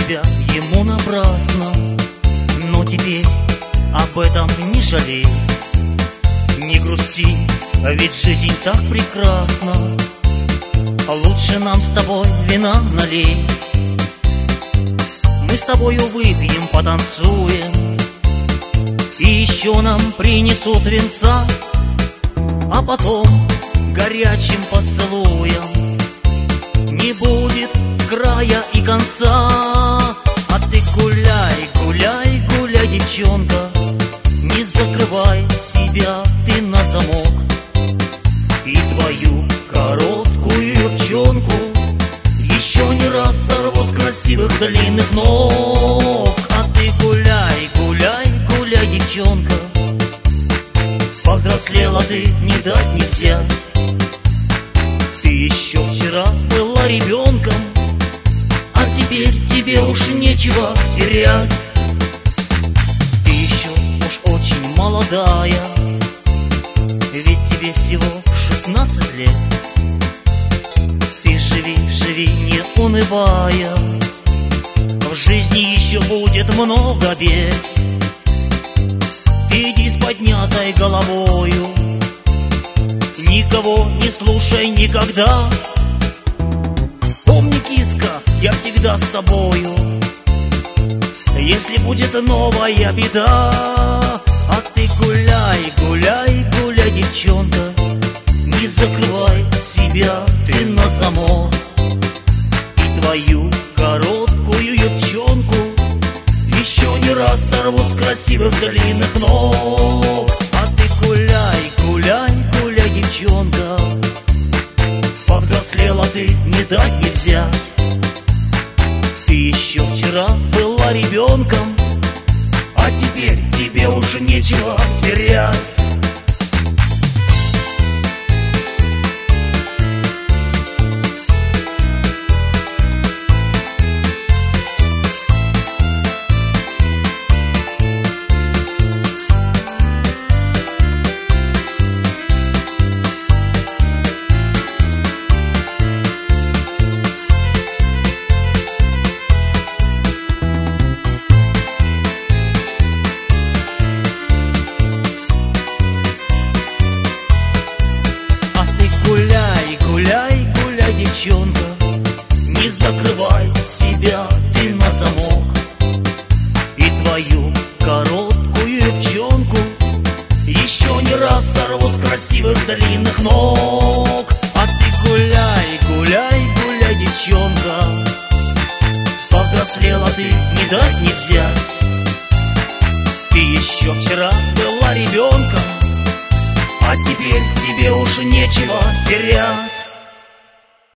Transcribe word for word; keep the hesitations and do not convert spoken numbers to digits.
себя ему напрасно, но теперь об этом не жалей. Не грусти, ведь жизнь так прекрасна. Лучше нам с тобой вина налей. Мы с тобою выпьем, потанцуем, и еще нам принесут венца, а потом горячим поцелуем не будет края и конца. А ты гуляй, гуляй, гуляй, девчонка, не закрывай себя ты на замок. И твою короткую юбчонку еще не раз сорву с красивых длинных ног. А ты гуляй, гуляй, гуляй, девчонка, повзрослела ты, не дать не взять. Ты еще вчера была ребенком, а теперь тебе уж нечего терять. Ты еще уж очень молодая, ведь тебе всего шестнадцать лет. Ты живи, живи, не унывая, в жизни еще будет много бед. Иди с поднятой головою, никого не слушай никогда. Помни, киска, я всегда с тобою, если будет новая беда. А ты гуляй, гуляй, гуляй, девчонка, не закрывай себя ты на замок. И твою короткую юбчонку еще не раз сорву с красивых длинных ног. А ты гуляй, гуляй, гуляй, девчонка, повзрослела ты, не дать не взять. Ты еще вчера была ребенком, а теперь тебе уже нечего терять. Гуляй, гуляй, гуляй, девчонка, не закрывай себя ты на замок. И твою короткую юбчонку еще не раз сорву с красивых длинных ног. А ты гуляй, гуляй, гуляй, девчонка, повзрослела ты, не дать не взять. Ты еще вчера была ребенком, а теперь тебе уж нечего терять.